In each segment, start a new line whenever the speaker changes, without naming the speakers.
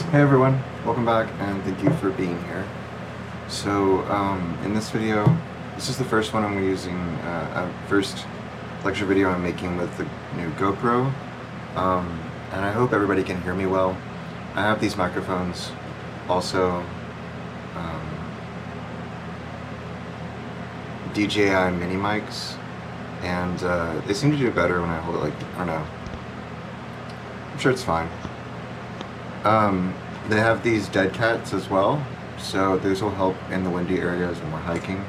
Hey everyone, welcome back and thank you for being here. So in this video, this is the first one I'm using, first lecture video I'm making with the new GoPro, and I hope everybody can hear me well. I have these microphones also, DJI mini mics, and they seem to do better when I hold it, like, I don't know, I'm sure it's fine. They have these dead cats as well, so those will help in the windy areas when we're hiking.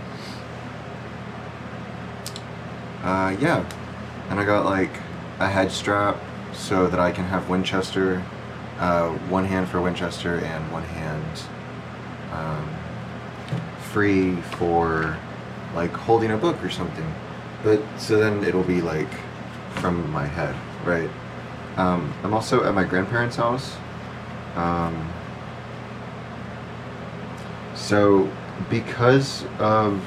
Yeah, and I got like a head strap so that I can have Winchester, one hand for Winchester and one hand free for like holding a book or something. But so then it'll be like from my head, right? I'm also at my grandparents' house. So because of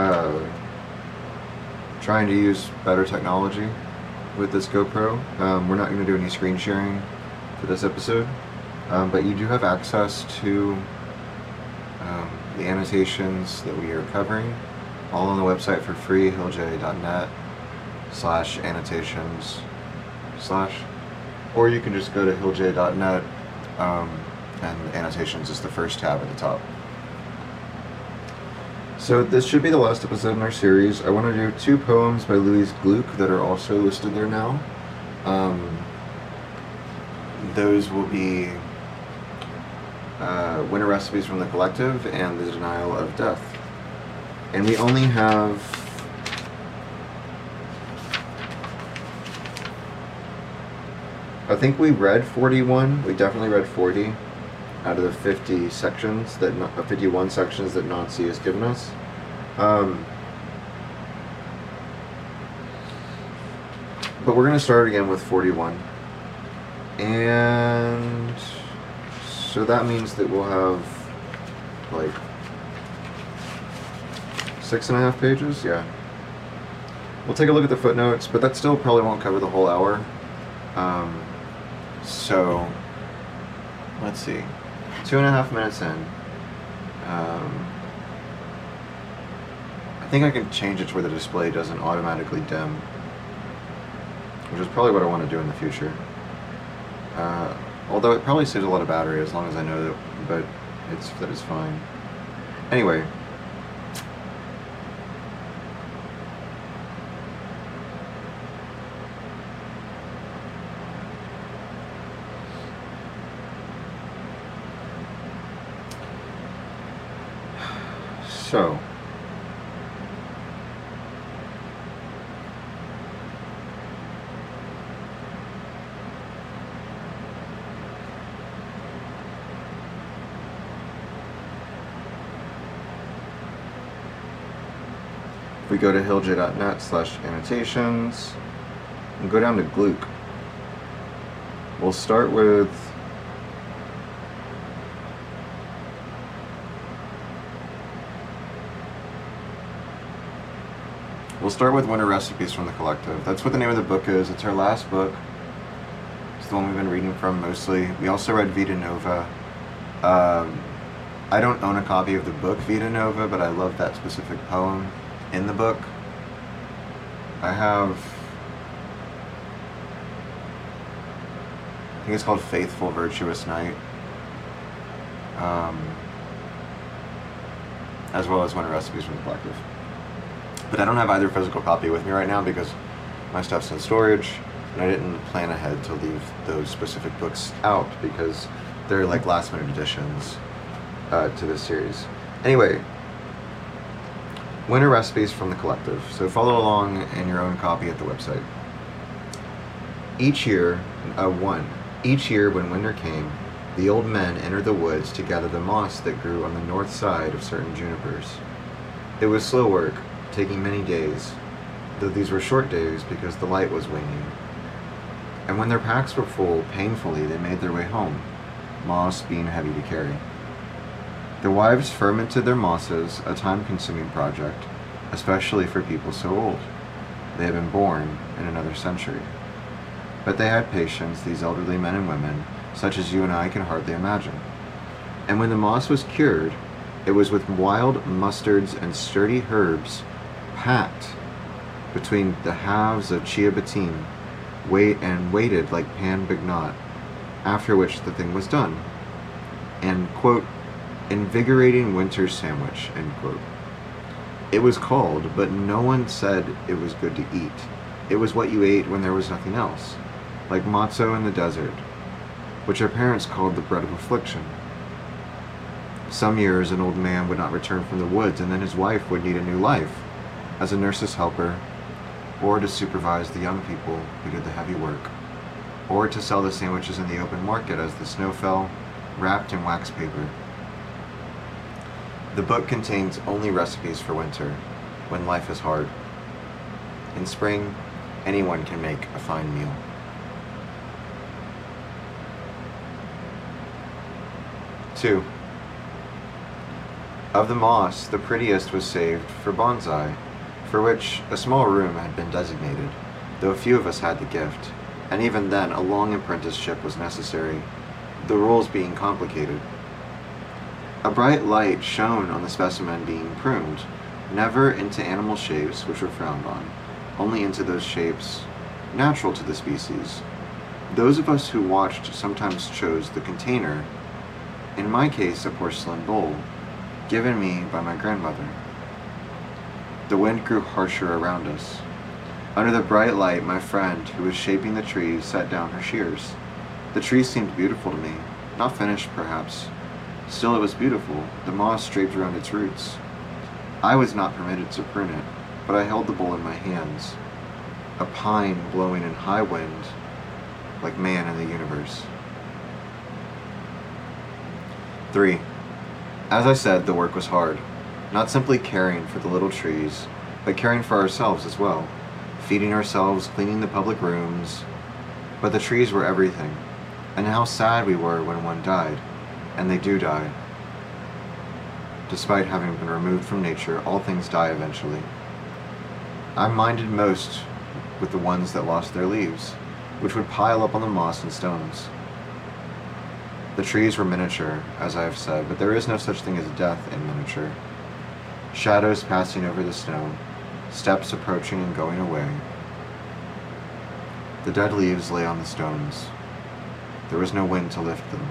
trying to use better technology with this GoPro, we're not going to do any screen sharing for this episode, but you do have access to the annotations that we are covering, all on the website for free, hilljay.net/annotations/ or you can just go to hilljay.net, and annotations is the first tab at the top. So this should be the last episode in our series. I want to do 2 poems by Louise Gluck that are also listed there now. Those will be Winter Recipes from the Collective and The Denial of Death. And we only have I think we read 41. We definitely read 40 out of the 50 sections that 51 sections that Nancy has given us. But we're going to start again with 41. And so that means that we'll have like 6.5 pages. Yeah. We'll take a look at the footnotes, but that still probably won't cover the whole hour. So let's see, 2.5 minutes in. I think I can change it to where the display doesn't automatically dim, which is probably what I want to do in the future. Although it probably saves a lot of battery as long as I know that, but that is fine. Anyway. So, if we go to hilljay.net/annotations and go down to Gluck, we'll start with Winter Recipes from the Collective. That's what the name of the book is. It's our last book. It's the one we've been reading from mostly. We also read Vita Nova. I don't own a copy of the book Vita Nova, but I love that specific poem in the book. I think it's called Faithful Virtuous Night. As well as Winter Recipes from the Collective. But I don't have either physical copy with me right now because my stuff's in storage, and I didn't plan ahead to leave those specific books out because they're like last minute additions to this series. Anyway, Winter Recipes from the Collective. So follow along in your own copy at the website. Each year when winter came, the old men entered the woods to gather the moss that grew on the north side of certain junipers. It was slow work, taking many days, though these were short days because the light was waning. And when their packs were full, painfully they made their way home, moss being heavy to carry. The wives fermented their mosses, a time-consuming project, especially for people so old. They had been born in another century. But they had patience, these elderly men and women, such as you and I can hardly imagine. And when the moss was cured, it was with wild mustards and sturdy herbs packed between the halves of ciabattine, waited like pan bignot, after which the thing was done. And, quote, invigorating winter sandwich, end quote. It was called, but no one said it was good to eat. It was what you ate when there was nothing else, like matzo in the desert, which our parents called the bread of affliction. Some years an old man would not return from the woods, and then his wife would need a new life, as a nurse's helper, or to supervise the young people who did the heavy work, or to sell the sandwiches in the open market as the snow fell, wrapped in wax paper. The book contains only recipes for winter, when life is hard. In spring, anyone can make a fine meal. Two. Of the moss, the prettiest was saved for bonsai, for which a small room had been designated, though a few of us had the gift, and even then a long apprenticeship was necessary, the rules being complicated. A bright light shone on the specimen being pruned, never into animal shapes which were frowned on, only into those shapes natural to the species. Those of us who watched sometimes chose the container, in my case a porcelain bowl, given me by my grandmother. The wind grew harsher around us. Under the bright light, my friend, who was shaping the tree, set down her shears. The tree seemed beautiful to me, not finished perhaps. Still it was beautiful, the moss draped around its roots. I was not permitted to prune it, but I held the bowl in my hands, a pine blowing in high wind, like man in the universe. 3. As I said, the work was hard, not simply caring for the little trees, but caring for ourselves as well, feeding ourselves, cleaning the public rooms. But the trees were everything, and how sad we were when one died, and they do die. Despite having been removed from nature, all things die eventually. I minded most with the ones that lost their leaves, which would pile up on the moss and stones. The trees were miniature, as I have said, but there is no such thing as death in miniature. Shadows passing over the snow, steps approaching and going away. The dead leaves lay on the stones. There was no wind to lift them.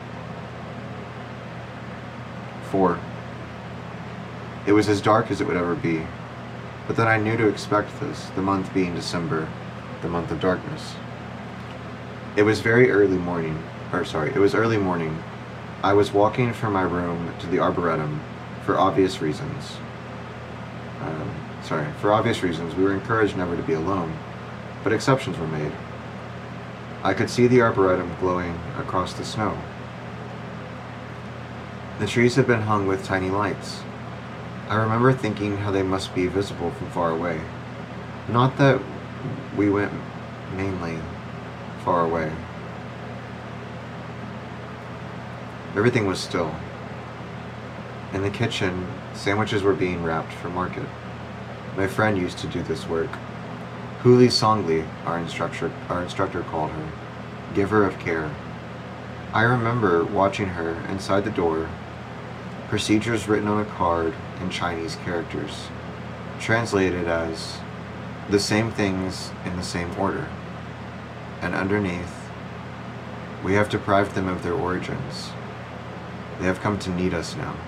4. It was as dark as it would ever be, but then I knew to expect this, the month being December, the month of darkness. It was early morning. I was walking from my room to the arboretum for obvious reasons. We were encouraged never to be alone, but exceptions were made. I could see the arboretum glowing across the snow. The trees had been hung with tiny lights. I remember thinking how they must be visible from far away. Not that we went mainly far away. Everything was still. In the kitchen, sandwiches were being wrapped for market. My friend used to do this work. Huli Songli, our instructor called her, giver of care. I remember watching her inside the door, procedures written on a card in Chinese characters, translated as the same things in the same order. And underneath, we have deprived them of their origins. They have come to need us now.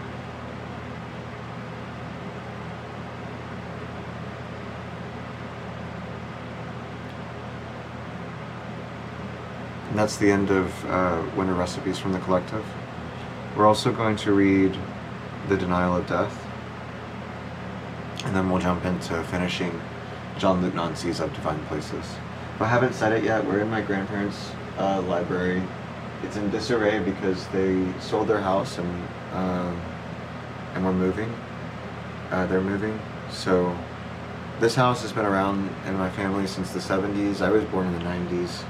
And that's the end of Winter Recipes from the Collective. We're also going to read The Denial of Death, and then we'll jump into finishing Jean-Luc Nancy's Of Divine Places. If I haven't said it yet, we're in my grandparents' library. It's in disarray because they sold their house and we're moving. They're moving. So this house has been around in my family since the 70s. I was born in the 90s.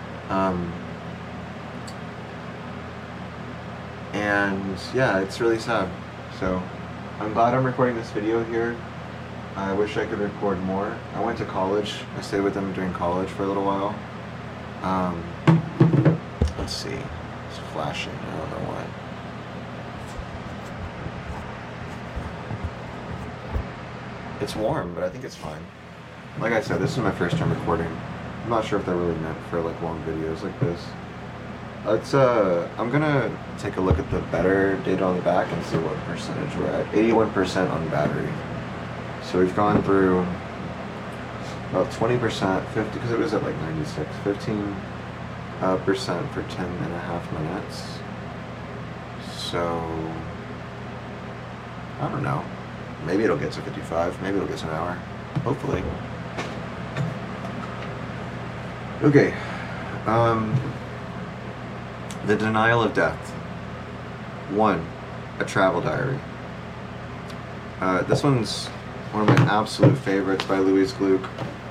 And yeah, it's really sad. So I'm glad I'm recording this video here. I wish I could record more. I went to college. I stayed with them during college for a little while. can't see. It's flashing. I don't know why. It's warm, but I think it's fine. Like I said, this is my first time recording. I'm not sure if they're really meant for like long videos like this. I'm gonna take a look at the better data on the back and see what percentage we're at. 81% on battery. So we've gone through about 20%, 50, because it was at like 96, 15% for 10.5 minutes. So, I don't know. Maybe it'll get to 55, maybe it'll get to an hour. Hopefully. Okay. The Denial of Death. 1. A Travel Diary. This one's one of my absolute favorites by Louise Gluck.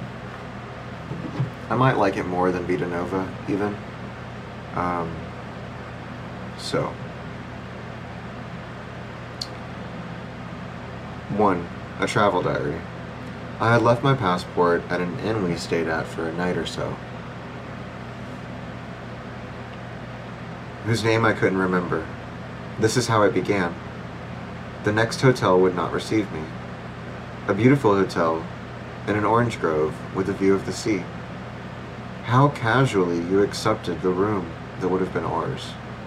I might like it more than Vita Nova, even. So. 1. A Travel Diary. I had left my passport at an inn we stayed at for a night or so, whose name I couldn't remember. This is how it began. The next hotel would not receive me. A beautiful hotel in an orange grove with a view of the sea. How casually you accepted the room that would have been ours.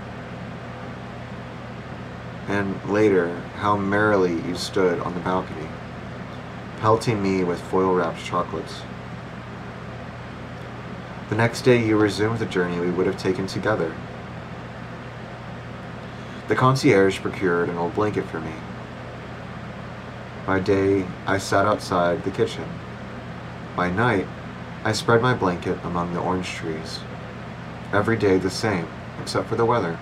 And later, how merrily you stood on the balcony, pelting me with foil-wrapped chocolates. The next day you resumed the journey we would have taken together. The concierge procured an old blanket for me. By day, I sat outside the kitchen. By night, I spread my blanket among the orange trees. Every day the same, except for the weather.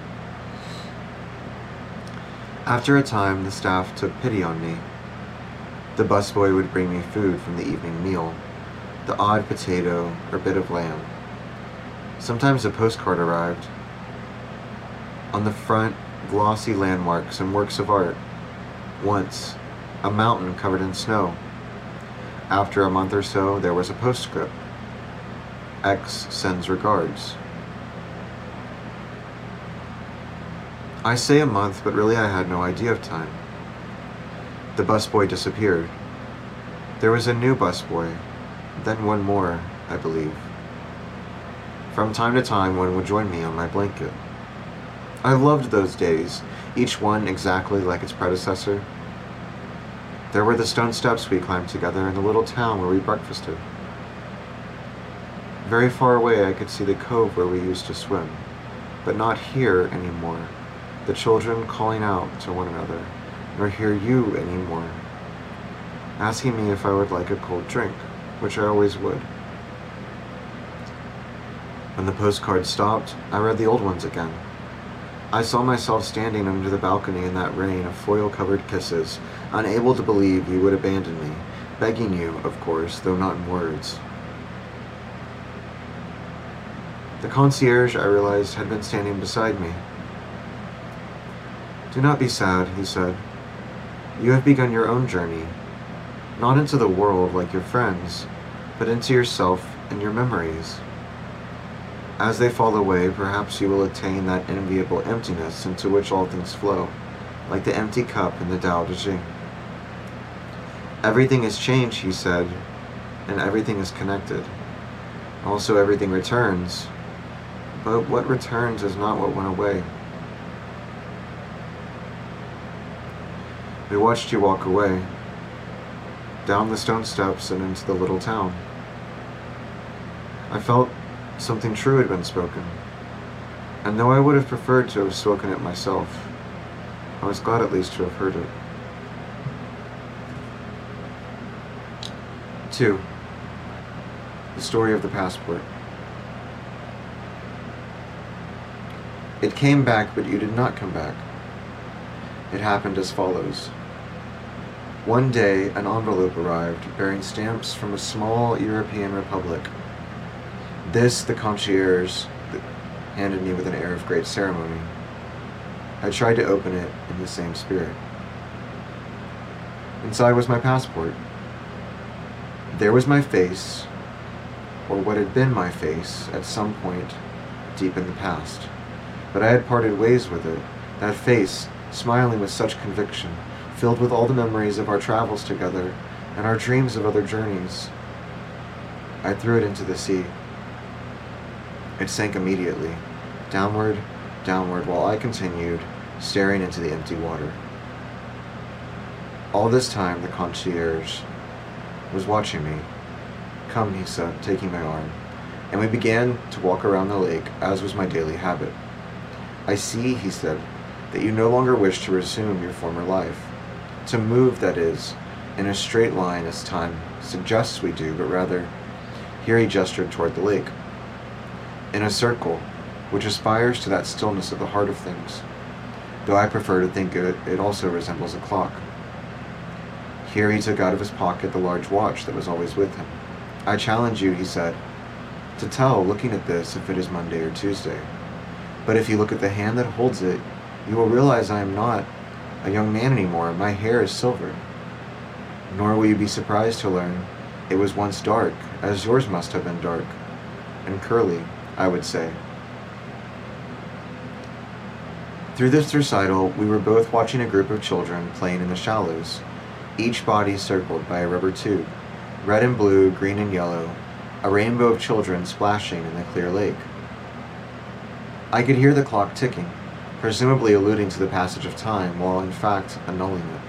After a time, the staff took pity on me. The busboy would bring me food from the evening meal, the odd potato or bit of lamb. Sometimes a postcard arrived. On the front, glossy landmarks and works of art. Once, a mountain covered in snow. After a month or so, there was a postscript. X sends regards. I say a month, but really I had no idea of time. The busboy disappeared. There was a new busboy, then one more, I believe. From time to time, one would join me on my blanket. I loved those days, each one exactly like its predecessor. There were the stone steps we climbed together in the little town where we breakfasted. Very far away I could see the cove where we used to swim, but not hear anymore the children calling out to one another, nor hear you anymore, asking me if I would like a cold drink, which I always would. When the postcard stopped, I read the old ones again. I saw myself standing under the balcony in that rain of foil-covered kisses, unable to believe you would abandon me, begging you, of course, though not in words. The concierge, I realized, had been standing beside me. Do not be sad, he said. You have begun your own journey, not into the world like your friends, but into yourself and your memories. As they fall away, perhaps you will attain that enviable emptiness into which all things flow, like the empty cup in the Tao Te Ching. Everything has changed, he said, and everything is connected. Also, everything returns, but what returns is not what went away. We watched you walk away, down the stone steps and into the little town. I felt something true had been spoken, and though I would have preferred to have spoken it myself, I was glad at least to have heard it. 2. The story of the passport. It came back, but you did not come back. It happened as follows. One day, an envelope arrived bearing stamps from a small European republic. This the concierge handed me with an air of great ceremony. I tried to open it in the same spirit. Inside was my passport. There was my face, or what had been my face at some point deep in the past. but I had parted ways with it, that face, smiling with such conviction, filled with all the memories of our travels together and our dreams of other journeys. I threw it into the sea. It sank immediately, downward, downward, while I continued, staring into the empty water. All this time, the concierge was watching me. "Come," he said, taking my arm, and we began to walk around the lake, as was my daily habit. "I see," he said, "that you no longer wish to resume your former life. To move, that is, in a straight line as time suggests we do, but rather," here he gestured toward the lake, "in a circle, which aspires to that stillness of the heart of things, though I prefer to think it also resembles a clock." Here he took out of his pocket the large watch that was always with him. "I challenge you," he said, "to tell, looking at this, if it is Monday or Tuesday. But if you look at the hand that holds it, you will realize I am not a young man anymore. My hair is silver. Nor will you be surprised to learn it was once dark, as yours must have been dark, and curly, I would say." Through this recital, we were both watching a group of children playing in the shallows, each body circled by a rubber tube, red and blue, green and yellow, a rainbow of children splashing in the clear lake. I could hear the clock ticking, presumably alluding to the passage of time, while in fact annulling it.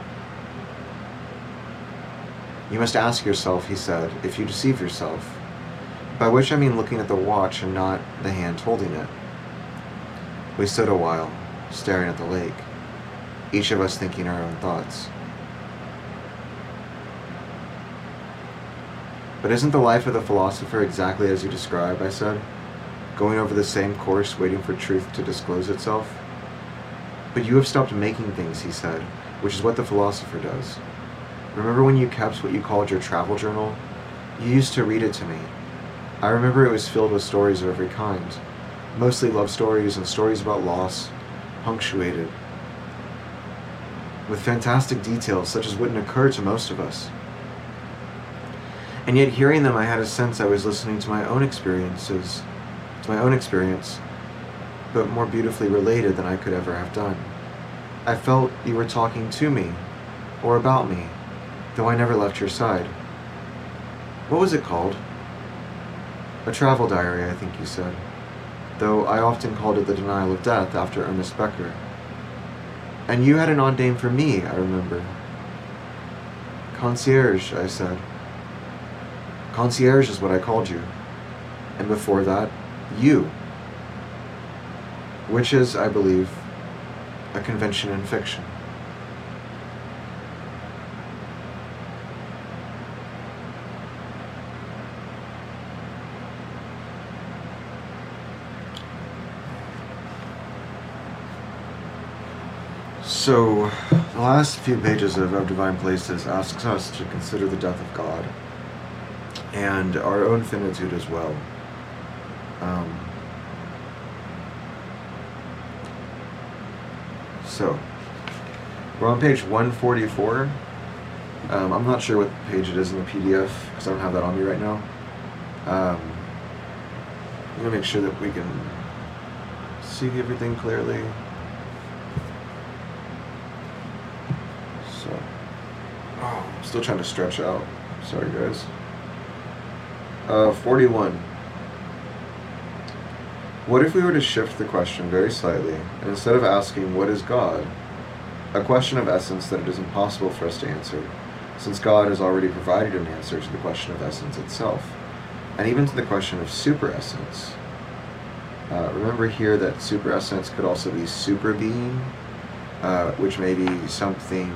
"You must ask yourself," he said, "if you deceive yourself, by which I mean looking at the watch and not the hand holding it." We stood a while, staring at the lake, each of us thinking our own thoughts. "But isn't the life of the philosopher exactly as you describe?" I said, "going over the same course, waiting for truth to disclose itself?" "But you have stopped making things," he said, "which is what the philosopher does. Remember when you kept what you called your travel journal? You used to read it to me. I remember it was filled with stories of every kind, mostly love stories and stories about loss, punctuated with fantastic details such as wouldn't occur to most of us. And yet hearing them, I had a sense I was listening to my own experience, but more beautifully related than I could ever have done. I felt you were talking to me, or about me, though I never left your side. What was it called?" "A travel diary, I think you said, though I often called it The Denial of Death, after Ernest Becker. And you had an odd name for me, I remember." "Concierge," I said. "Concierge is what I called you. And before that, you. Which is, I believe, a convention in fiction." So, the last few pages of Divine Places asks us to consider the death of God, and our own finitude as well. So, we're on page 144. I'm not sure what page it is in the PDF, because I don't have that on me right now. I'm going to make sure that we can see everything clearly. So, I'm still trying to stretch out. Sorry, guys. 41. What if we were to shift the question very slightly, and instead of asking, "What is God?" a question of essence that it is impossible for us to answer, since God has already provided an answer to the question of essence itself, and even to the question of superessence. Remember here that superessence could also be superbeing, which may be something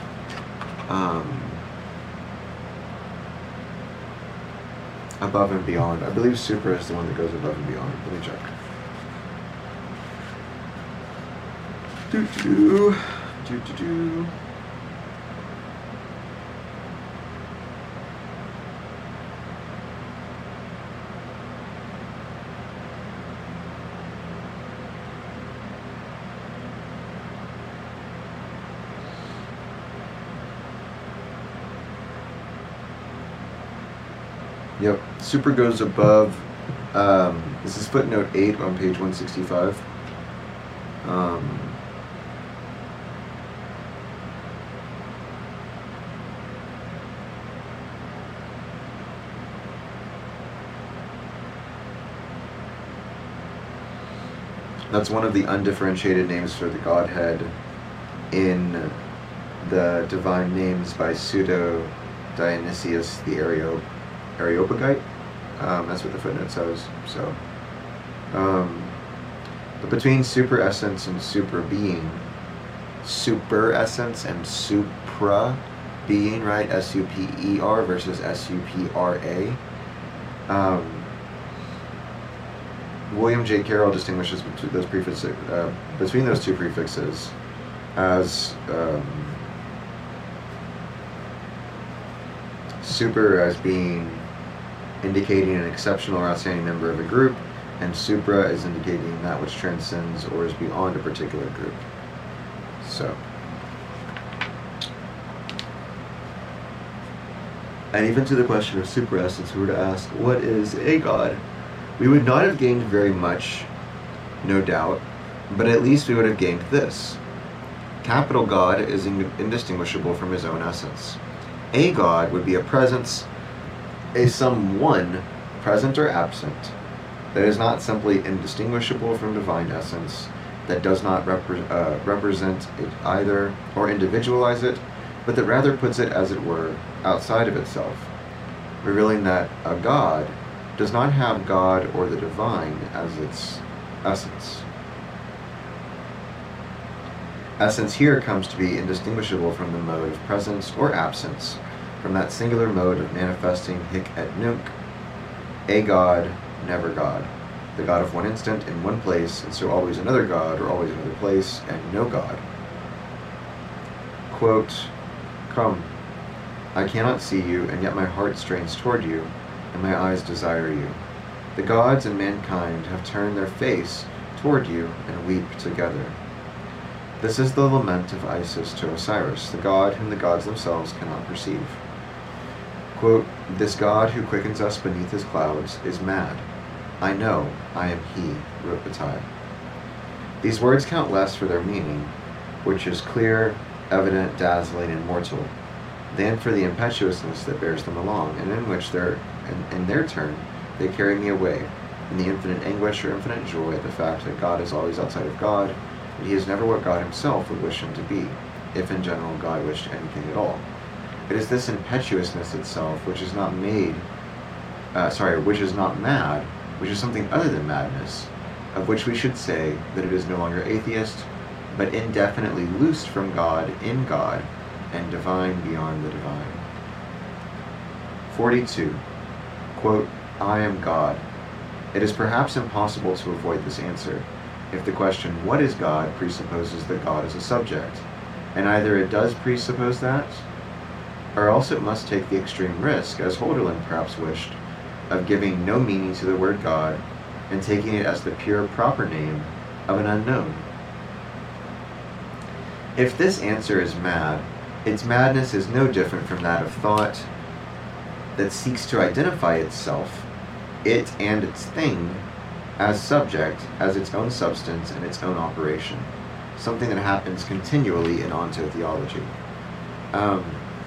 above and beyond. I believe super is the one that goes above and beyond. Let me check. Do-do-do. Yep, super goes above. This is footnote 8 on page 165. Um, that's one of the undifferentiated names for the Godhead in the divine names by Pseudo Dionysius the Areopagite. That's what the footnote says. So, but between super essence and super being, super essence and supra being, right? S-U-P-E-R versus S-U-P-R-A. William J. Carroll distinguishes between those two prefixes as super as being indicating an exceptional or outstanding member of a group, and supra is indicating that which transcends or is beyond a particular group. So, and even to the question of super essence, we were to ask, what is a God? We would not have gained very much, no doubt, but at least we would have gained this. Capital God is indistinguishable from his own essence. A God would be a presence, a someone, present or absent, that is not simply indistinguishable from divine essence, that does not represent it either or individualize it, but that rather puts it, as it were, outside of itself, revealing that a God does not have God or the divine as its essence. Essence here comes to be indistinguishable from the mode of presence or absence, from that singular mode of manifesting hic et nunc, a God, never God, the God of one instant in one place, and so always another God, or always another place, and no God. Quote, "Come, I cannot see you, and yet my heart strains toward you, and my eyes desire you. The gods and mankind have turned their face toward you and weep together." This is the lament of Isis to Osiris, the god whom the gods themselves cannot perceive. Quote, "This God who quickens us beneath his clouds is mad. I know I am he," wrote Bataille. These words count less for their meaning, which is clear, evident, dazzling, and mortal, than for the impetuousness that bears them along, and in which in their turn they carry me away, in the infinite anguish or infinite joy at the fact that God is always outside of God, and he is never what God himself would wish him to be, if in general God wished anything at all. It is this impetuousness itself which is not mad, which is something other than madness, of which we should say that it is no longer atheist, but indefinitely loosed from God in God, and divine beyond the divine. 42. Quote, "I am God." It is perhaps impossible to avoid this answer, if the question, what is God, presupposes that God is a subject, and either it does presuppose that, or else it must take the extreme risk, as Holderlin perhaps wished, of giving no meaning to the word God, and taking it as the pure proper name of an unknown. If this answer is mad, its madness is no different from that of thought that seeks to identify itself, it and its thing, as subject, as its own substance and its own operation, something that happens continually in ontotheology. I'm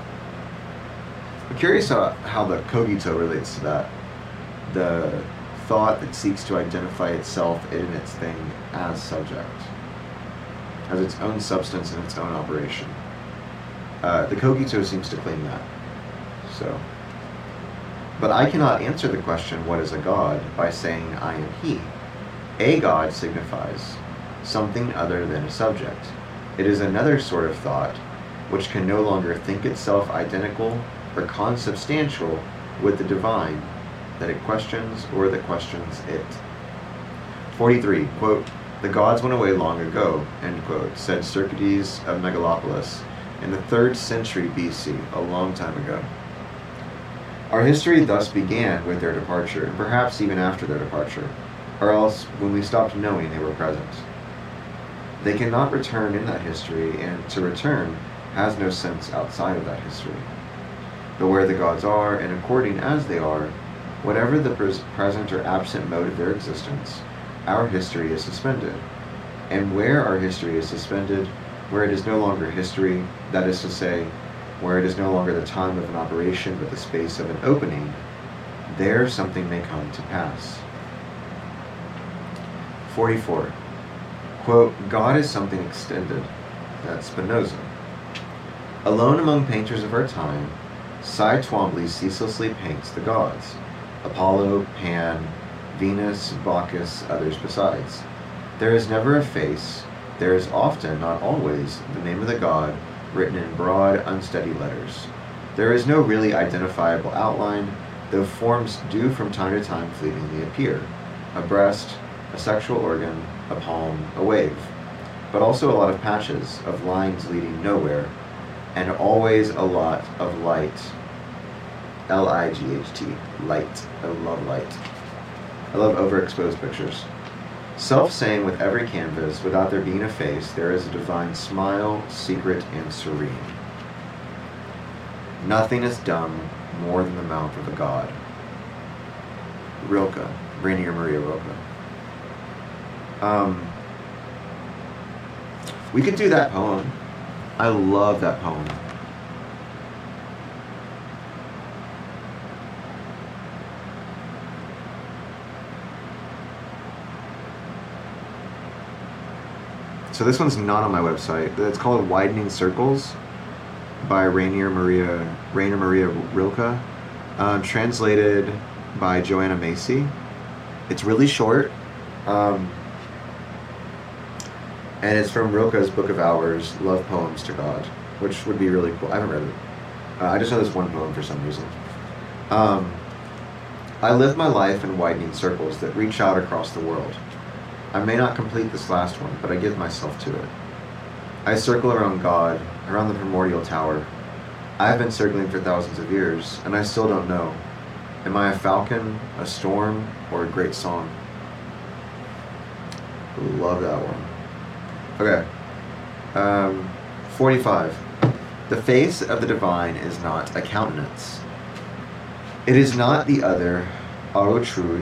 curious how the cogito relates to that. The thought that seeks to identify itself, it and its thing, as subject, as its own substance and its own operation. The cogito seems to claim that. So, but I cannot answer the question, what is a God, by saying I am he. A God signifies something other than a subject. It is another sort of thought, which can no longer think itself identical or consubstantial with the divine, that it questions or that questions it. 43. Quote, "The gods went away long ago," end quote, said Cercides of Megalopolis in the 3rd century BC, a long time ago. Our history thus began with their departure, and perhaps even after their departure, or else when we stopped knowing they were present. They cannot return in that history, and to return has no sense outside of that history. But where the gods are, and according as they are, whatever the present or absent mode of their existence, our history is suspended. And where our history is suspended, where it is no longer history, that is to say, where it is no longer the time of an operation but the space of an opening, there something may come to pass. 44. Quote, God is something extended. That's Spinoza. Alone among painters of our time, Cy Twombly ceaselessly paints the gods. Apollo, Pan, Venus, Bacchus, others besides. There is never a face, there is often, not always, the name of the god written in broad, unsteady letters. There is no really identifiable outline, though forms do from time to time fleetingly appear. A breast, a sexual organ, a palm, a wave. But also a lot of patches, of lines leading nowhere, and always a lot of light. L-I-G-H-T. Light. I love light. I love overexposed pictures. Self-same with every canvas, without there being a face, there is a divine smile, secret and serene. Nothing is dumb more than the mouth of a god. Rilke. Rainier Maria Rilke. We could do that poem. I love that poem. So this one's not on my website. It's called Widening Circles by Rainier Maria Rilke, translated by Joanna Macy. It's really short, and it's from Rilke's Book of Hours, Love Poems to God, which would be really cool. I haven't read it. I just know this one poem for some reason. I live my life in widening circles that reach out across the world. I may not complete this last one, but I give myself to it. I circle around God, around the primordial tower. I have been circling for thousands of years, and I still don't know. Am I a falcon, a storm, or a great song? Love that one. Okay. 45. The face of the divine is not a countenance. It is not the other autrui,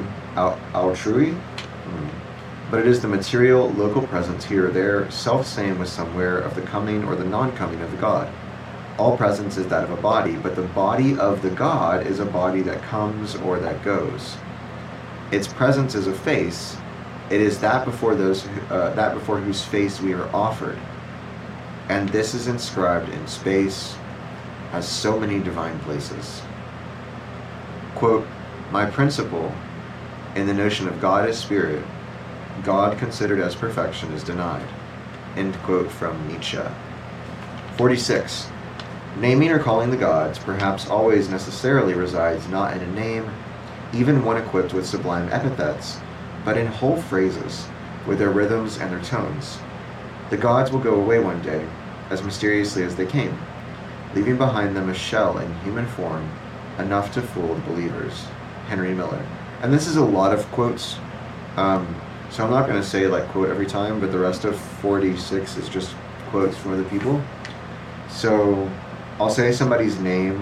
but it is the material, local presence here or there, self-same with somewhere of the coming or the non-coming of the God. All presence is that of a body, but the body of the God is a body that comes or that goes. Its presence is a face. It is that before whose face we are offered. And this is inscribed in space as so many divine places. Quote, my principle in the notion of God as spirit, God considered as perfection is denied. End quote from Nietzsche. 46. Naming or calling the gods perhaps always necessarily resides not in a name, even one equipped with sublime epithets, but in whole phrases, with their rhythms and their tones. The gods will go away one day, as mysteriously as they came, leaving behind them a shell in human form, enough to fool the believers. Henry Miller. And this is a lot of quotes, so I'm not going to say like quote every time, but the rest of 46 is just quotes from other people. So I'll say somebody's name,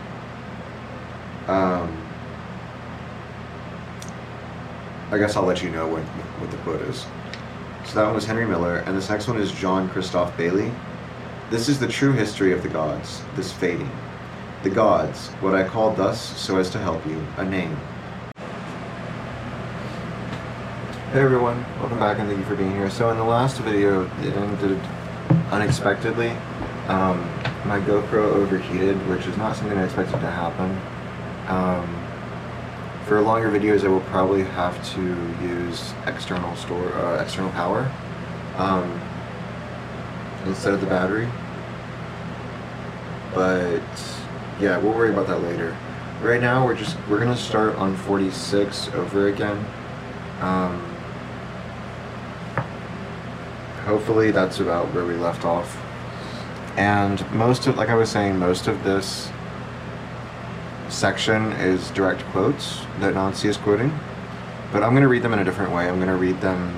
I guess I'll let you know what the quote is. So that one was Henry Miller, and this next one is John Christoph Bailey. This is the true history of the gods, this fading. The gods, what I call thus so as to help you, a name. Hey everyone, welcome back and thank you for being here. So in the last video, it ended unexpectedly. My GoPro overheated, which is not something I expected to happen. For longer videos, I will probably have to use external power instead of the battery. But yeah, we'll worry about that later. Right now, we're gonna start on 46 over again. Hopefully that's about where we left off. And like I was saying, most of this section is direct quotes that Nancy is quoting, but I'm going to read them in a different way. I'm going to read them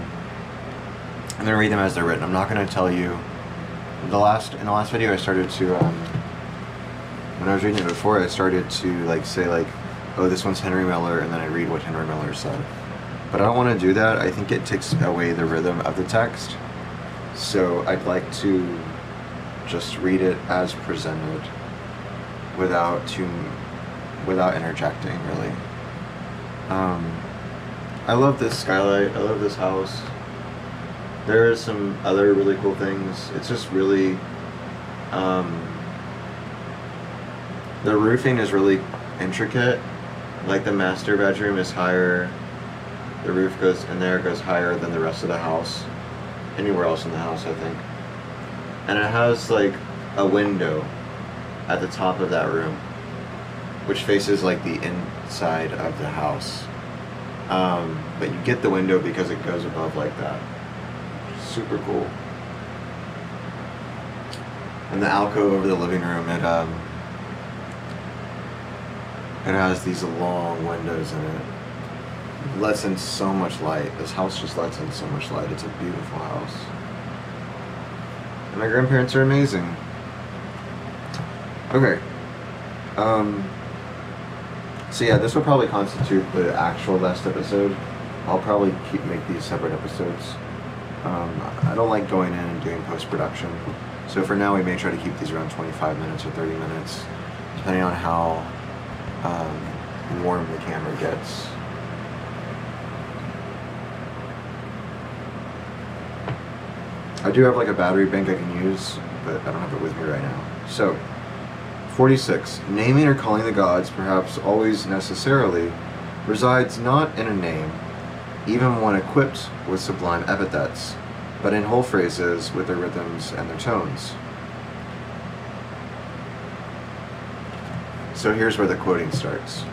as they're written. I'm not going to tell you. In the last video, I started to when I was reading it before, I started to like say like, oh, this one's Henry Miller, and then I read what Henry Miller said. But I don't want to do that. I think it takes away the rhythm of the text. So I'd like to just read it as presented without interjecting, really. I love this skylight. I love this house. There are some other really cool things. It's just really, the roofing is really intricate. Like the master bedroom is higher. The roof goes higher than the rest of the house. Anywhere else in the house, I think. And it has like a window at the top of that room, which faces like the inside of the house. But you get the window because it goes above like that. Super cool. And the alcove over the living room, it has these long windows in it. It lets in so much light. This house just lets in so much light. It's a beautiful house. And my grandparents are amazing. Okay. So yeah, this will probably constitute the actual last episode. I'll probably make these separate episodes. I don't like going in and doing post-production. So for now, we may try to keep these around 25 minutes or 30 minutes, depending on how warm the camera gets. I do have like a battery bank I can use, but I don't have it with me right now. So, 46. Naming or calling the gods, perhaps always necessarily, resides not in a name, even when equipped with sublime epithets, but in whole phrases with their rhythms and their tones. So here's where the quoting starts.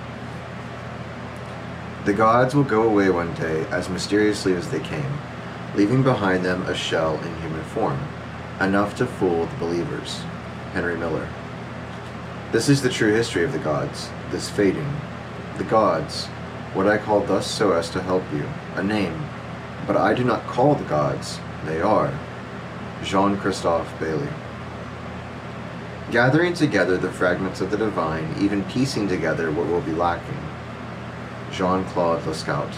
The gods will go away one day as mysteriously as they came, leaving behind them a shell in human form, enough to fool the believers. Henry Miller. This is the true history of the gods, this fading. The gods, what I call thus so as to help you, a name, but I do not call the gods, they are. Jean-Christophe Bailly. Gathering together the fragments of the divine, even piecing together what will be lacking. Jean-Claude Lescaut.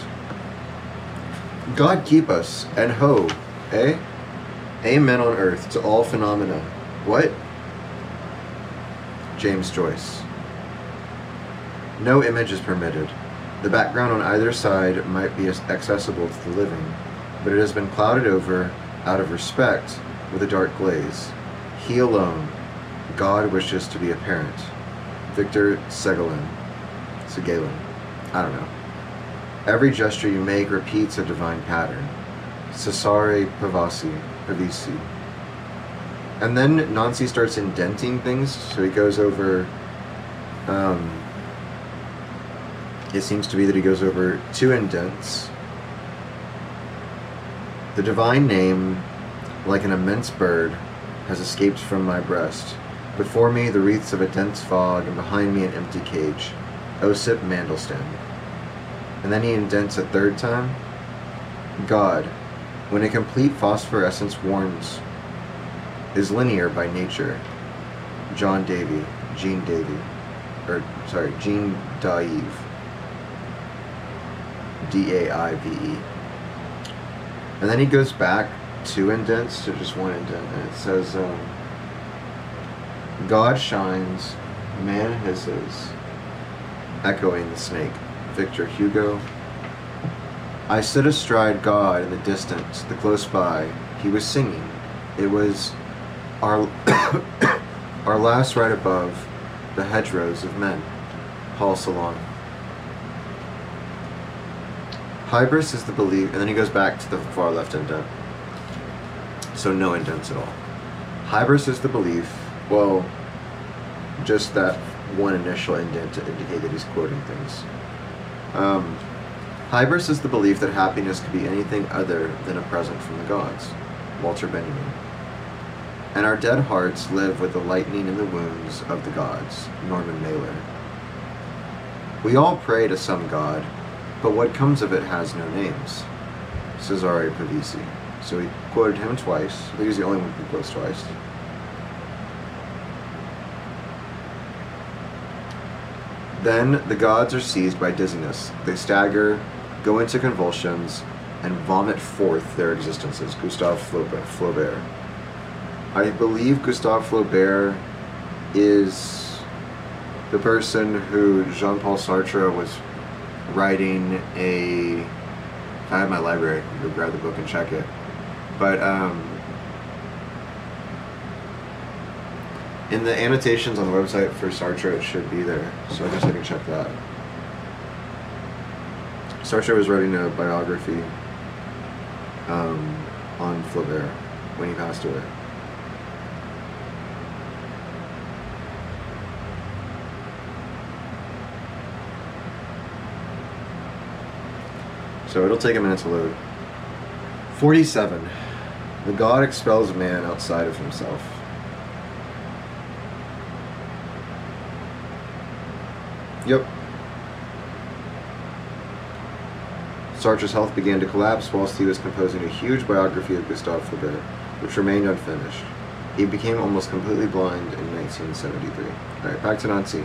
God keep us, and ho, eh? Amen on earth to all phenomena. What? James Joyce. No image is permitted. The background on either side might be accessible to the living, but it has been clouded over, out of respect, with a dark glaze. He alone, God wishes to be apparent. Victor Segalin. I don't know. Every gesture you make repeats a divine pattern. Cesare Pavesi. And then Nancy starts indenting things, so he goes over, it seems to be that he goes over 2 indents. The divine name, like an immense bird, has escaped from my breast. Before me the wreaths of a dense fog, and behind me an empty cage. Osip Mandelstam. And then he indents a 3rd time. God, when a complete phosphorescence warms, is linear by nature. Gene Daive. D-A-I-V-E. And then he goes back 2 indents to just 1 indent, and it says, God shines, man hisses, echoing the snake. Victor Hugo. I stood astride God in the distance, the close by. He was singing. It was our our last right above the hedgerows of men. Paul Celan. Hybris is the belief, and then he goes back to the far left indent. So no indents at all. Hybris is the belief, well, just that one initial indent to indicate that he's quoting things. Hybris is the belief that happiness could be anything other than a present from the gods. Walter Benjamin. And our dead hearts live with the lightning in the wounds of the gods. Norman Mailer. We all pray to some god, but what comes of it has no names. Cesare Pavesi. So he quoted him twice. I think he's the only one who quotes twice. Then the gods are seized by dizziness. They stagger, go into convulsions, and vomit forth their existences. Gustave Flaubert. I believe Gustave Flaubert is the person who Jean-Paul Sartre was writing a... If I had my library, I could go grab the book and check it. But in the annotations on the website for Sartre, it should be there. So I guess I can check that. Sartre was writing a biography on Flaubert when he passed away. So it'll take a minute to load. 47. The God expels man outside of himself. Yep. Sartre's health began to collapse whilst he was composing a huge biography of Gustave Flaubert, which remained unfinished. He became almost completely blind in 1973. Alright, back to Nancy.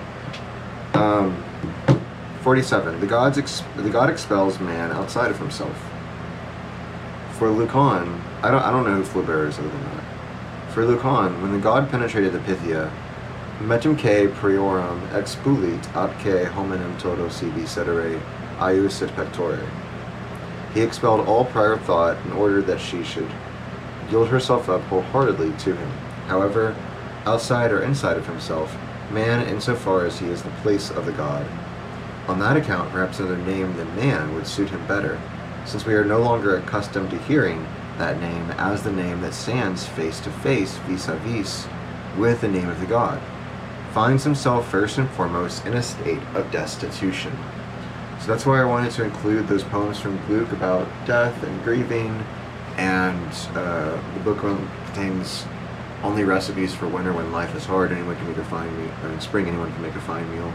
47. The God expels man outside of himself. For Lucan, I don't know who Flaubert is other than that. For Lucan, when the God penetrated the Pythia, metumque priorum expulit atque hominem todo sibi cedere aius et pectore. He expelled all prior thought in order that she should yield herself up wholeheartedly to him. However, outside or inside of himself, man, insofar as he is the place of the God. On that account, perhaps another name than man would suit him better, since we are no longer accustomed to hearing that name as the name that stands face to face, vis-a-vis, with the name of the God, finds himself first and foremost in a state of destitution. So that's why I wanted to include those poems from Gluck about death and grieving, and the book contains only recipes for winter when life is hard. Anyone can make a fine meal, or in spring anyone can make a fine meal.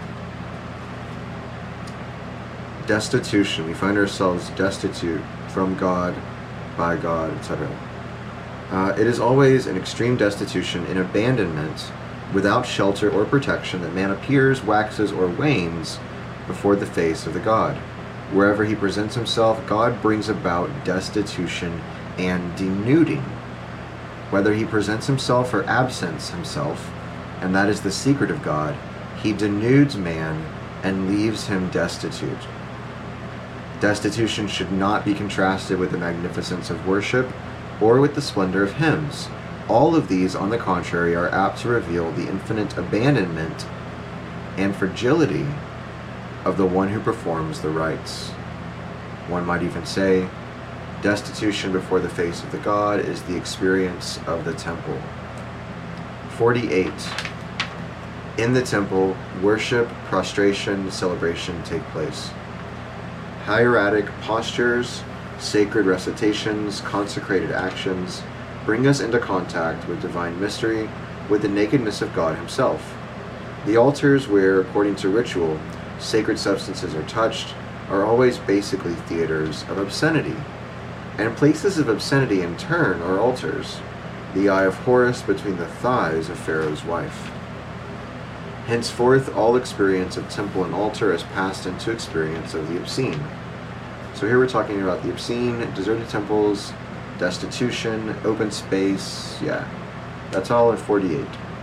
Destitution. We find ourselves destitute from God, by God, etc. It is always an extreme destitution in abandonment, without shelter or protection, that man appears, waxes, or wanes before the face of the God. Wherever he presents himself, God brings about destitution and denuding. Whether he presents himself or absents himself, and that is the secret of God, he denudes man and leaves him destitute. Destitution should not be contrasted with the magnificence of worship or with the splendor of hymns. All of these, on the contrary, are apt to reveal the infinite abandonment and fragility of the one who performs the rites. One might even say, destitution before the face of the God is the experience of the temple. 48. In the temple, worship, prostration, celebration take place. Hieratic postures, sacred recitations, consecrated actions bring us into contact with divine mystery, with the nakedness of God himself. The altars where, according to ritual, sacred substances are touched are always basically theaters of obscenity, and places of obscenity in turn are altars, the eye of Horus between the thighs of Pharaoh's wife. Henceforth, all experience of temple and altar has passed into experience of the obscene. So here we're talking about the obscene, deserted temples, destitution, open space, yeah. That's all in 48.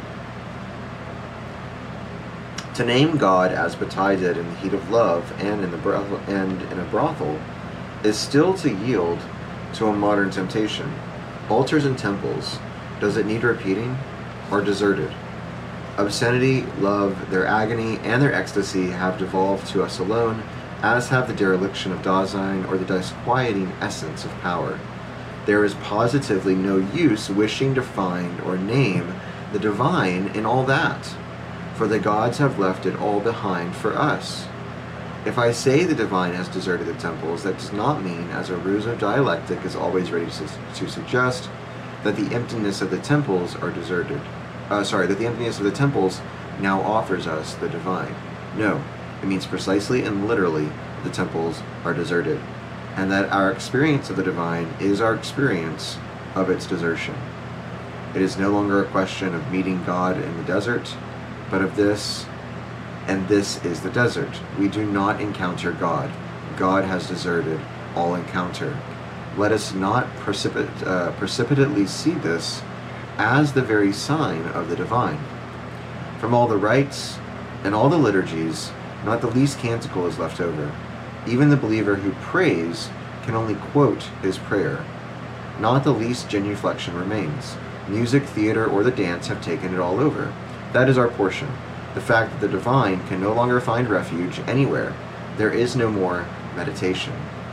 To name God as Bataille did in the heat of love and in a brothel is still to yield to a modern temptation. Altars and temples, does it need repeating, are deserted. Obscenity, love, their agony, and their ecstasy have devolved to us alone, as have the dereliction of Dasein or the disquieting essence of power. There is positively no use wishing to find or name the divine in all that, for the gods have left it all behind for us. If I say the divine has deserted the temples, that does not mean, as a ruse of dialectic is always ready to suggest, that the emptiness of the temples are deserted. That the emptiness of the temples now offers us the divine. No, it means precisely and literally the temples are deserted, and that our experience of the divine is our experience of its desertion. It is no longer a question of meeting God in the desert, but of this, and this is the desert. We do not encounter God. God has deserted all encounter. let us not precipitately see this as the very sign of the divine. From all the rites and all the liturgies, not the least canticle is left over. Even the believer who prays can only quote his prayer. Not the least genuflection remains. Music, theater, or the dance have taken it all over. That is our portion. The fact that the divine can no longer find refuge anywhere. There is no more meditation.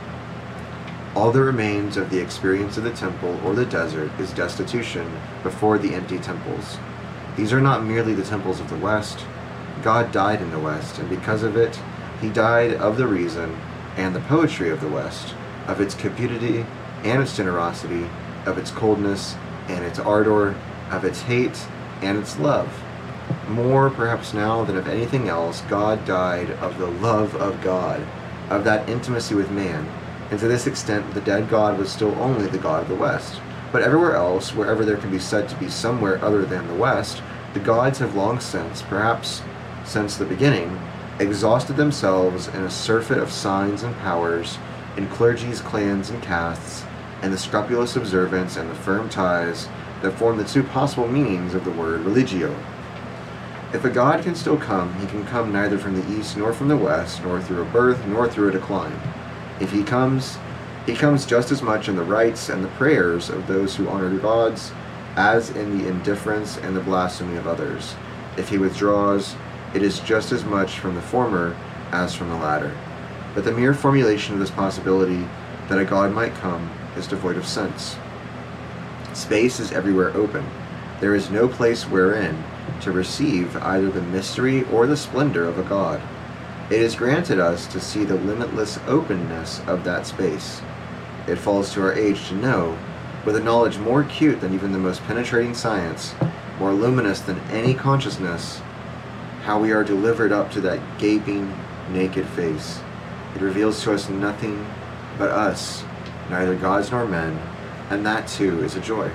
All that remains of the experience of the temple or the desert is destitution before the empty temples. These are not merely the temples of the West. God died in the West, and because of it, he died of the reason and the poetry of the West, of its cupidity and its generosity, of its coldness and its ardor, of its hate and its love. More, perhaps now than of anything else, God died of the love of God, of that intimacy with man, and to this extent the dead God was still only the God of the West. But everywhere else, wherever there can be said to be somewhere other than the West, the gods have long since, perhaps since the beginning, exhausted themselves in a surfeit of signs and powers, in clergies, clans, and castes, and the scrupulous observance and the firm ties that form the two possible meanings of the word religio. If a god can still come, he can come neither from the east nor from the west, nor through a birth nor through a decline. If he comes just as much in the rites and the prayers of those who honor the gods as in the indifference and the blasphemy of others. If he withdraws, it is just as much from the former as from the latter. But the mere formulation of this possibility that a god might come is devoid of sense. Space is everywhere open. There is no place wherein to receive either the mystery or the splendor of a god. It is granted us to see the limitless openness of that space. It falls to our age to know, with a knowledge more acute than even the most penetrating science, more luminous than any consciousness, how we are delivered up to that gaping, naked face. It reveals to us nothing but us, neither gods nor men, and that too is a joy.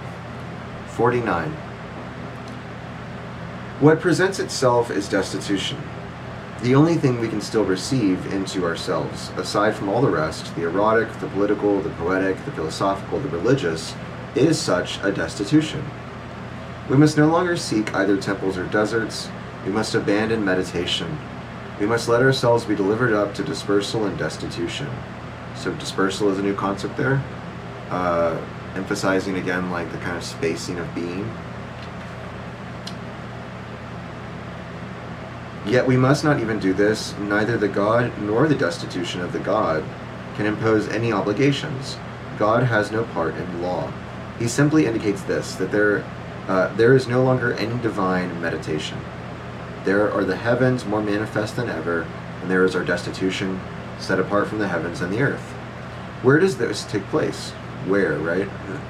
49. What presents itself is destitution. The only thing we can still receive into ourselves, aside from all the rest, the erotic, the political, the poetic, the philosophical, the religious, is such a destitution. We must no longer seek either temples or deserts. We must abandon meditation. We must let ourselves be delivered up to dispersal and destitution. So dispersal is a new concept there, emphasizing again like the kind of spacing of being. Yet we must not even do this. Neither the god nor the destitution of the god can impose any obligations. God has no part in law. He simply indicates this, that there is no longer any divine meditation. There are the heavens more manifest than ever, and there is our destitution, set apart from the heavens and the earth. Where does this take place? Where, right?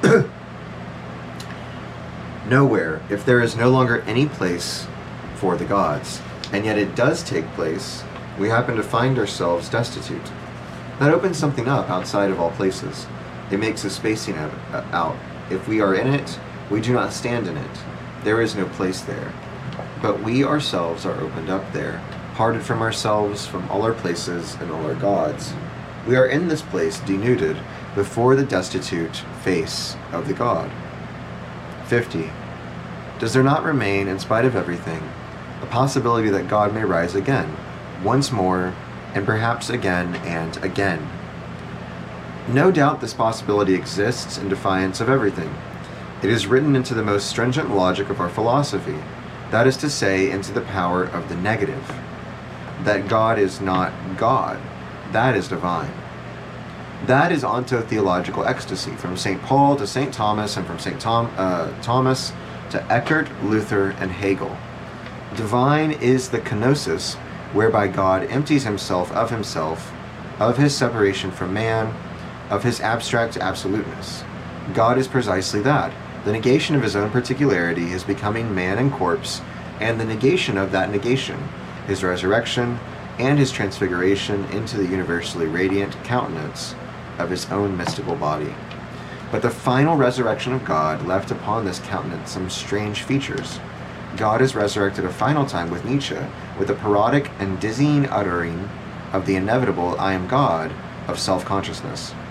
Nowhere, if there is no longer any place for the gods. And yet it does take place, we happen to find ourselves destitute. That opens something up outside of all places. It makes a spacing out. If we are in it, we do not stand in it. There is no place there. But we ourselves are opened up there, parted from ourselves, from all our places and all our gods. We are in this place denuded before the destitute face of the God. 50. Does there not remain, in spite of everything, a possibility that God may rise again, once more, and perhaps again and again? No doubt this possibility exists in defiance of everything. It is written into the most stringent logic of our philosophy, that is to say, into the power of the negative. That God is not God, that is divine. That is ontotheological ecstasy, from St. Paul to St. Thomas, and from St. Thomas to Eckhart, Luther, and Hegel. Divine is the kenosis, whereby God empties himself, of his separation from man, of his abstract absoluteness. God is precisely that, the negation of his own particularity, his becoming man and corpse, and the negation of that negation, his resurrection, and his transfiguration into the universally radiant countenance of his own mystical body. But the final resurrection of God left upon this countenance some strange features. God is resurrected a final time with Nietzsche, with a parodic and dizzying uttering of the inevitable "I am God" of self-consciousness.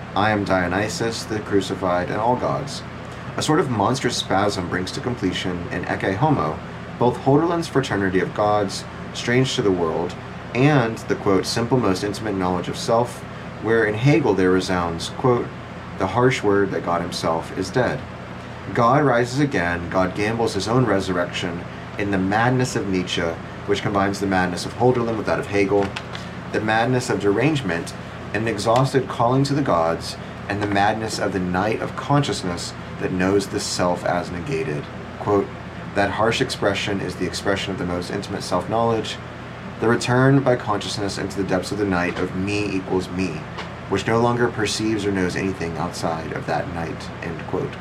I am Dionysus, the crucified, and all gods. A sort of monstrous spasm brings to completion in Ecce Homo both Holderlin's fraternity of gods, strange to the world, and the, quote, simple, most intimate knowledge of self, where in Hegel there resounds, quote, the harsh word that God himself is dead. God rises again, God gambles his own resurrection in the madness of Nietzsche, which combines the madness of Holderlin with that of Hegel, the madness of derangement, an exhausted calling to the gods, and the madness of the night of consciousness that knows the self as negated. Quote, that harsh expression is the expression of the most intimate self-knowledge, the return by consciousness into the depths of the night of me equals me, which no longer perceives or knows anything outside of that night, end quote.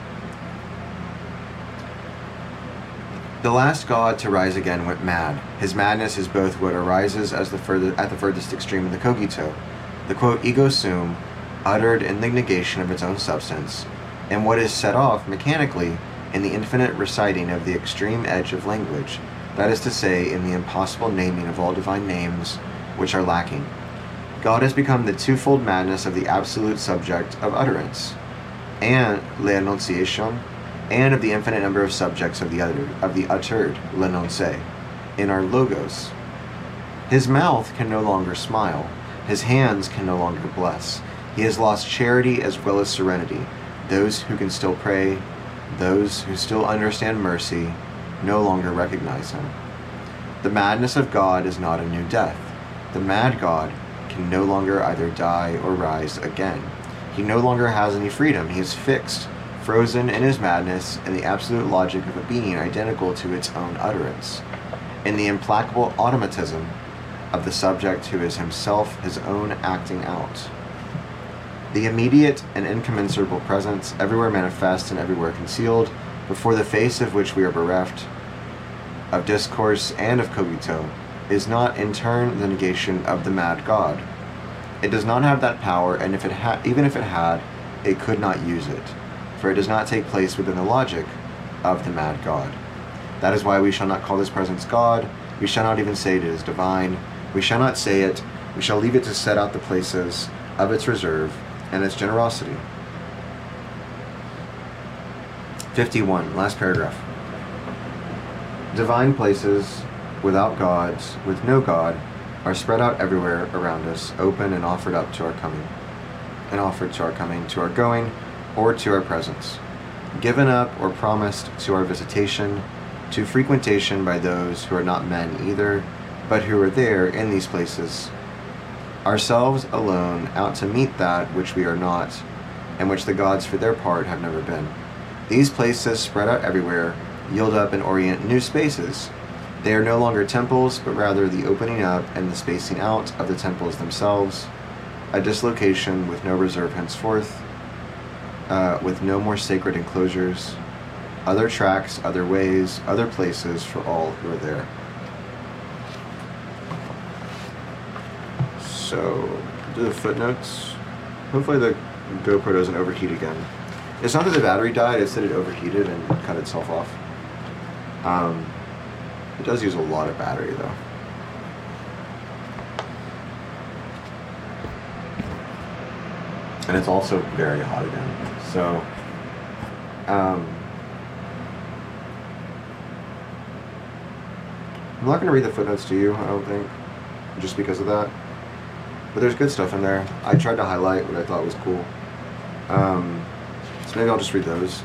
The last god to rise again went mad. His madness is both what arises as at the furthest extreme of the cogito, the quote ego sum, uttered in the negation of its own substance, and what is set off mechanically in the infinite reciting of the extreme edge of language, that is to say, in the impossible naming of all divine names which are lacking. God has become the twofold madness of the absolute subject of utterance, and l'annonciation, and of the infinite number of subjects of the uttered, l'énoncé, in our logos. His mouth can no longer smile. His hands can no longer bless. He has lost charity as well as serenity. Those who can still pray, those who still understand mercy, no longer recognize him. The madness of God is not a new death. The mad God can no longer either die or rise again. He no longer has any freedom. He is fixed, frozen in his madness, in the absolute logic of a being identical to its own utterance, in the implacable automatism of the subject who is himself his own acting out. The immediate and incommensurable presence, everywhere manifest and everywhere concealed, before the face of which we are bereft of discourse and of cogito, is not in turn the negation of the mad God. It does not have that power, and even if it had, it could not use it, for it does not take place within the logic of the mad God. That is why we shall not call this presence God, we shall not even say it is divine, we shall not say it, we shall leave it to set out the places of its reserve and its generosity. 51, last paragraph. Divine places, without gods, with no God, are spread out everywhere around us, open and offered up to our coming, to our going, or to our presence, given up or promised to our visitation, to frequentation by those who are not men either, but who are there in these places, ourselves alone out to meet that which we are not, and which the gods for their part have never been. These places, spread out everywhere, yield up and orient new spaces. They are no longer temples, but rather the opening up and the spacing out of the temples themselves, a dislocation with no reserve henceforth, with no more sacred enclosures, other tracks, other ways, other places for all who are there. So, do the footnotes. Hopefully the GoPro doesn't overheat again. It's not that the battery died, it's that it overheated and cut itself off. It does use a lot of battery though. And it's also very hot again. So, I'm not going to read the footnotes to you, I don't think, just because of that. But there's good stuff in there. I tried to highlight what I thought was cool. So maybe I'll just read those.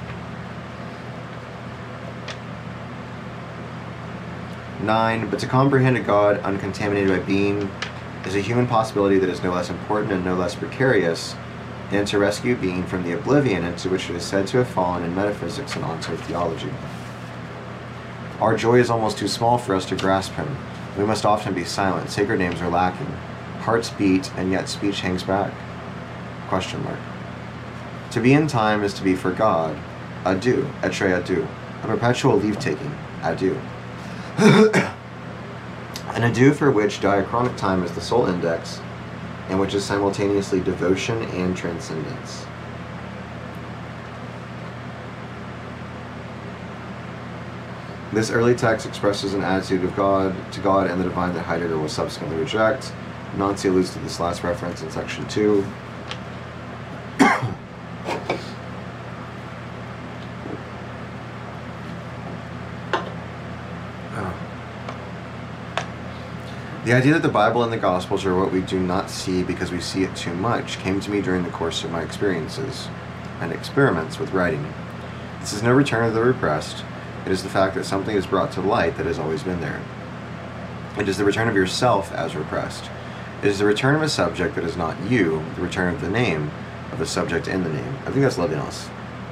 9. But to comprehend a God uncontaminated by being is a human possibility that is no less important and no less precarious than to rescue being from the oblivion into which it is said to have fallen in metaphysics and onto theology. Our joy is almost too small for us to grasp him. We must often be silent. Sacred names are lacking. Hearts beat, and yet speech hangs back? Question mark. To be in time is to be for God. Adieu, etre adieu. A perpetual leave-taking. Adieu. An adieu for which diachronic time is the sole index, and which is simultaneously devotion and transcendence. This early text expresses an attitude of God to God and the divine that Heidegger will subsequently reject. Nancy alludes to this last reference in section 2. The idea that the Bible and the Gospels are what we do not see because we see it too much came to me during the course of my experiences and experiments with writing. This is no return of the repressed. It is the fact that something is brought to light that has always been there. It is the return of yourself as repressed. It is the return of a subject that is not you, the return of the name of the subject in the name. I think that's Levinas.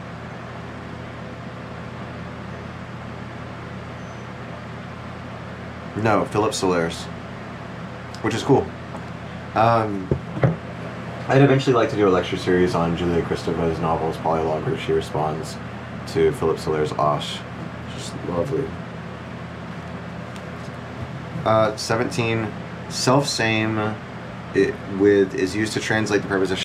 No, Philip Solaris. Which is cool. I'd eventually like to do a lecture series on Julia Kristova's novels, Polylogue, where she responds to Philip Solaris' Osh. Just lovely. 17. Self-same is used to translate the preposition